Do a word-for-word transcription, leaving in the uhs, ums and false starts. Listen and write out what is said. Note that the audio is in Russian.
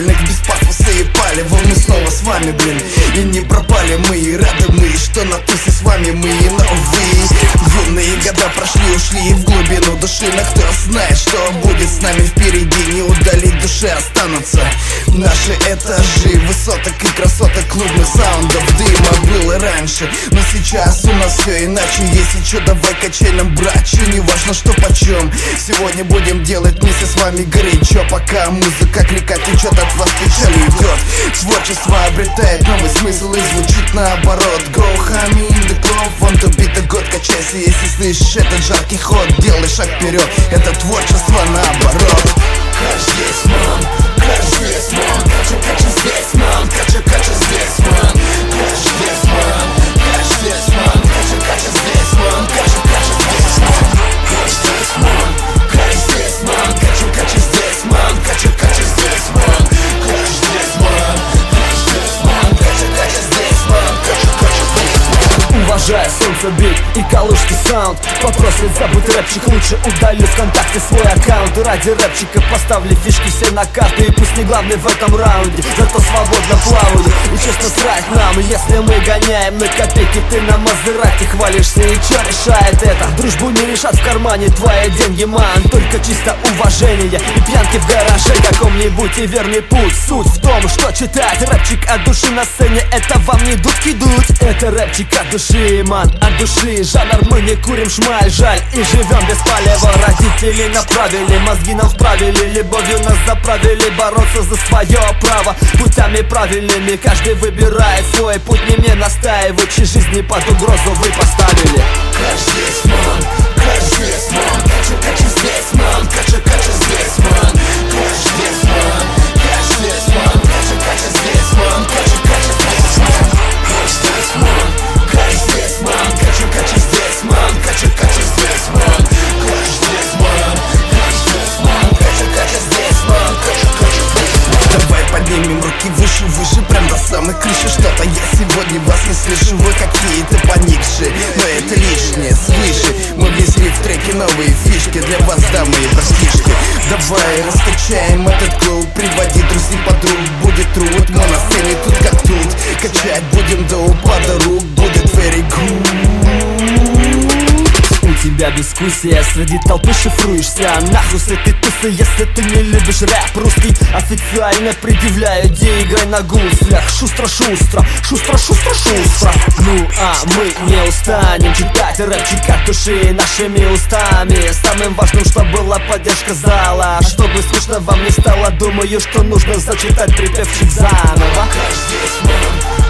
правильных, без пафоса и палева. Мы снова с вами, блин, и не пропали мы, и рады мы, что на тусе с вами мы и новые. Юные года прошли, ушли и в глубину души, но кто знает, что будет с нами впереди. Не удалить души останутся наши этажи высоток и красоток клубных саундов. Дыма было раньше, но сейчас у нас все иначе. Если что, давай качай нам, братче, не важно что почем. Сегодня будем делать вместе с вами горячо, пока музыка как река течет, от вас печаль уйдет. Творчество обретает новый смысл и звучит наоборот. Go homie in the club, want to beat the god. Качайся, если слышишь этот жаркий ход, делай шаг вперед, это творчество наоборот. Кач здесь, ман, кач здесь, ман, кача, кача здесь, ман, кача, кача здесь, ман, кач здесь, ман, кач здесь, ман, кача, кача здесь, ман, кача, кача здесь, ман, кач здесь, ман, кач здесь, ман, кача, кача здесь, ман, кача, кача здесь, ман, кач здесь, ман, кач здесь, ман, кача, кача здесь, ман, кача, кача здесь, ман. Уважаю солнце, бит и калужский саунд. Вопрос ведь забудь рэпчик, лучше удалю ВКонтакте свой аккаунт. Ради рэпчика поставлю фишки все на карты, и пусть не главный в этом раунде, зато свободно плаваю. И честно срать нам, если мы гоняем на копейки, ты на Мазерати хвалишься, и чё решает это? Дружбу не решат в кармане твои деньги, ман, только чисто уважение и пьянки в гараже каком-нибудь, и верный путь. Суть в том, что читать рэпчик от души на сцене, это вам не дудки дуть. Это рэпчик от души, ман, от души. Жанр мы не курим шмаль, жаль, и живем без палева. Родители направили, мозги нам вправили, любовью нас заправили, бороться за свое право путями правильными. Каждый выбирает свой путь, не мне настаивать, чьи жизни под угрозу вы поставили. Кач здесь, ман, кач здесь, ман, кача, кача здесь, ман, кача, кача здесь, ман, кач здесь, ман, кач здесь, ман, кача, кача здесь, ман, кача, кача здесь, ман, кач здесь, ман, кач здесь, ман, кача, кача здесь, ман, кача, кача здесь, ман, кач здесь, ман, кач здесь, ман, кача, кача здесь, ман, кача, кача здесь, ман. Давай поднимем руки выше, выше, прям до самой крыши. Что-то я сегодня вас не слышу, вы какие-то поникшие, но это лишнее, свыше. Мы внесли в треки новые фишки для вас, дамы и братишки. Давай раскачаем этот клуб, приводи друзей, подруг, будет труд. Мы на сцене тут как тут, качать будем до упада рук, будет very good. У тебя дискуссия, среди толпы шифруешься. Нахуй с этой тусы, если ты не любишь рэп русский. Официально предъявляю, где играй на гуслях. Шустро-шустро, шустро-шустро-шустро. Ну а мы не устанем читать рэпчик от души нашими устами. Самым важным, чтобы была поддержка зала, чтобы скучно вам не стало. Думаю, что нужно зачитать припевчик заново. Кач здесь, ман,